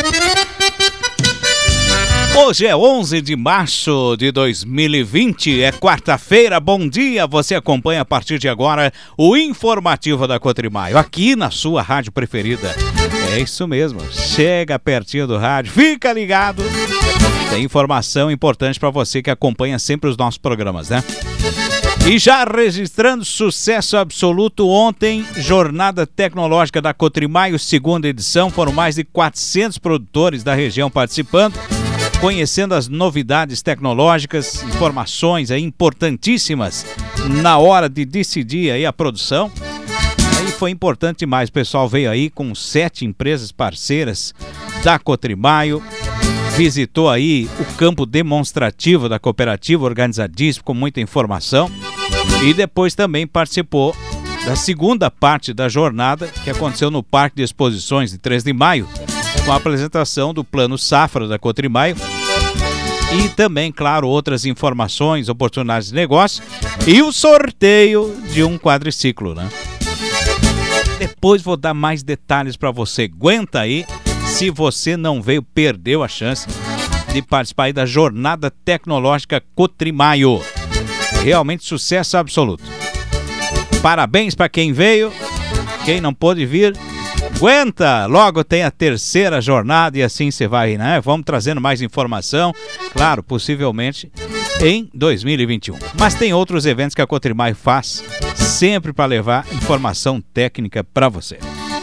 Hoje é 11 de março de 2020, é quarta-feira, bom dia, você acompanha a partir de agora o informativo da Cotrimaio, aqui na sua rádio preferida. É isso mesmo, chega pertinho do rádio, fica ligado, tem informação importante para você que acompanha sempre os nossos programas, né? E já registrando sucesso absoluto ontem, Jornada Tecnológica da Cotrimaio, segunda edição, foram mais de 400 produtores da região participando, conhecendo as novidades tecnológicas, informações aí importantíssimas na hora de decidir aí a produção. Aí foi importante demais, o pessoal veio aí com 7 empresas parceiras da Cotrimaio, visitou aí o campo demonstrativo da cooperativa, organizadíssimo, com muita informação, e depois também participou da segunda parte da jornada, que aconteceu no Parque de Exposições de 3 de maio, com a apresentação do Plano Safra da Cotrimaio e também, claro, outras informações, oportunidades de negócio e o sorteio de um quadriciclo, né? Depois vou dar mais detalhes para você. Aguenta aí, se você não veio, perdeu a chance de participar aí da Jornada Tecnológica Cotrimaio. Realmente sucesso absoluto. Parabéns para quem veio, quem não pôde vir, aguenta, logo tem a terceira jornada e assim você vai, né? Vamos trazendo mais informação, claro, possivelmente em 2021. Mas tem outros eventos que a Cotrimaio faz, sempre para levar informação técnica para você.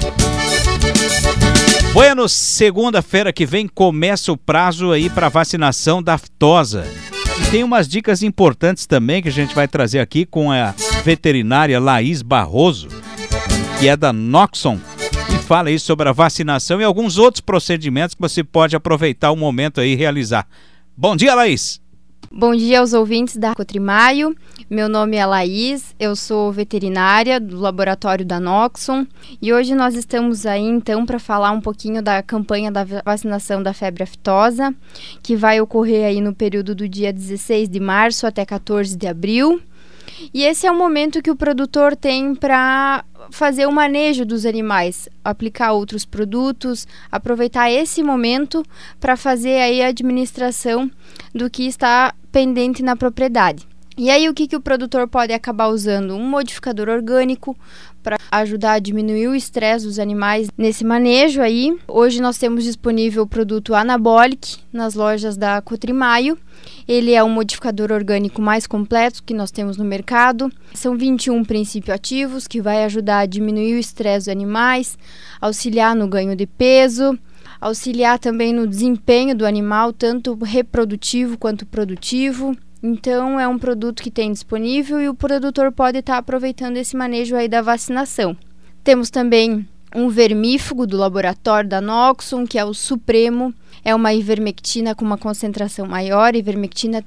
Bueno, segunda-feira que vem começa o prazo aí para vacinação da aftosa. E tem umas dicas importantes também que a gente vai trazer aqui com a veterinária Laís Barroso, que é da Noxon, e fala aí sobre a vacinação e alguns outros procedimentos que você pode aproveitar o momento aí e realizar. Bom dia, Laís! Bom dia aos ouvintes da Cotrimaio. Meu nome é Laís, eu sou veterinária do laboratório da Noxon e hoje nós estamos aí então para falar um pouquinho da campanha da vacinação da febre aftosa, que vai ocorrer aí no período do dia 16 de março até 14 de abril. E esse é o momento que o produtor tem para fazer o manejo dos animais, aplicar outros produtos, aproveitar esse momento para fazer aí a administração do que está pendente na propriedade. E aí o que o produtor pode acabar usando? Um modificador orgânico para ajudar a diminuir o estresse dos animais nesse manejo aí. Hoje nós temos disponível o produto Anabolic nas lojas da Cotrimaio. Ele é um modificador orgânico mais completo que nós temos no mercado. São 21 princípios ativos que vai ajudar a diminuir o estresse dos animais, auxiliar no ganho de peso, auxiliar também no desempenho do animal, tanto reprodutivo quanto produtivo. Então é um produto que tem disponível e o produtor pode estar aproveitando esse manejo aí da vacinação. Temos também um vermífugo do laboratório da Noxon, que é o Supremo. É uma ivermectina com uma concentração maior, ivermectina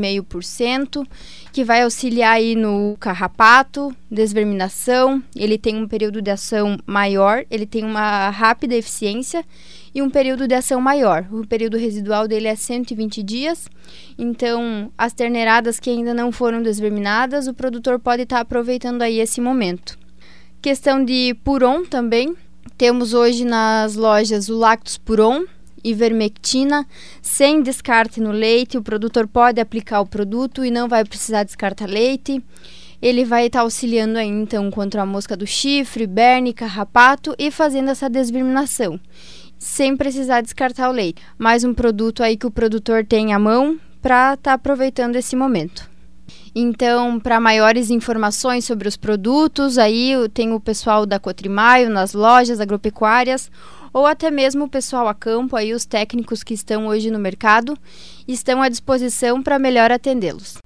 13,5%, que vai auxiliar aí no carrapato, desverminação. Ele tem um período de ação maior, ele tem uma rápida eficiência e um período de ação maior. O período residual dele é 120 dias. Então, as terneiradas que ainda não foram desverminadas, o produtor pode estar aproveitando aí esse momento. Questão de Puron também. Temos hoje nas lojas o Lactos Puron, ivermectina, sem descarte no leite. O produtor pode aplicar o produto e não vai precisar descartar leite. Ele vai estar auxiliando aí, então, contra a mosca do chifre, berne, carrapato e fazendo essa desverminação, sem precisar descartar o leite. Mais um produto aí que o produtor tem à mão para estar aproveitando esse momento. Então, para maiores informações sobre os produtos, aí tem o pessoal da Cotrimaio nas lojas agropecuárias, ou até mesmo o pessoal a campo, aí os técnicos que estão hoje no mercado, estão à disposição para melhor atendê-los.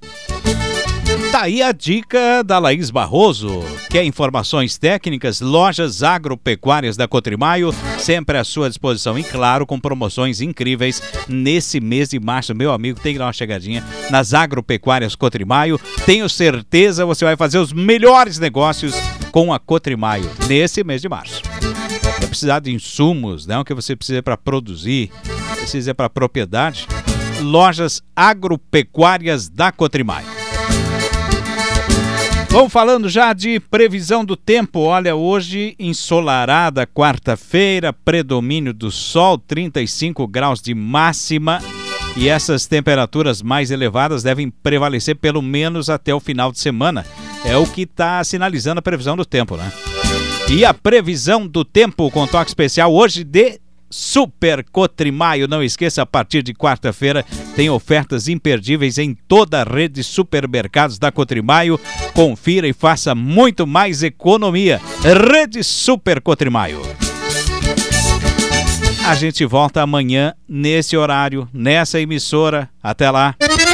Tá aí a dica da Laís Barroso. Quer informações técnicas? Lojas agropecuárias da Cotrimaio, sempre à sua disposição e, claro, com promoções incríveis nesse mês de março. Meu amigo, tem que dar uma chegadinha nas agropecuárias Cotrimaio. Tenho certeza você vai fazer os melhores negócios com a Cotrimaio nesse mês de março. Vai precisar de insumos, né? O que você precisa para produzir, precisa para propriedade. Lojas agropecuárias da Cotrimaio. Vamos falando já de previsão do tempo. Olha, hoje ensolarada, quarta-feira, predomínio do sol, 35 graus de máxima. E essas temperaturas mais elevadas devem prevalecer pelo menos até o final de semana. É o que está sinalizando a previsão do tempo, né? E a previsão do tempo com toque especial hoje de Super Cotrimaio. Não esqueça, a partir de quarta-feira tem ofertas imperdíveis em toda a rede de supermercados da Cotrimaio. Confira e faça muito mais economia. Rede Super Cotrimaio. A gente volta amanhã nesse horário, nessa emissora. Até lá.